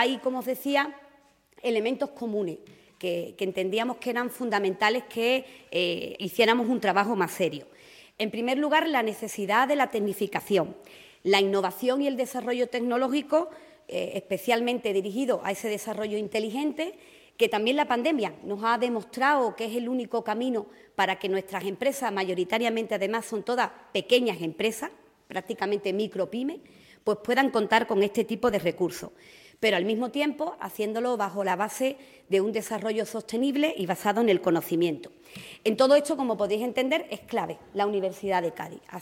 Hay, como os decía, elementos comunes que entendíamos que eran fundamentales que hiciéramos un trabajo más serio. En primer lugar, la necesidad de la tecnificación, la innovación y el desarrollo tecnológico, especialmente dirigido a ese desarrollo inteligente, que también la pandemia nos ha demostrado que es el único camino para que nuestras empresas, mayoritariamente además son todas pequeñas empresas, prácticamente micropymes, pues puedan contar con este tipo de recursos, pero al mismo tiempo haciéndolo bajo la base de un desarrollo sostenible y basado en el conocimiento. En todo esto, como podéis entender, es clave la Universidad de Cádiz.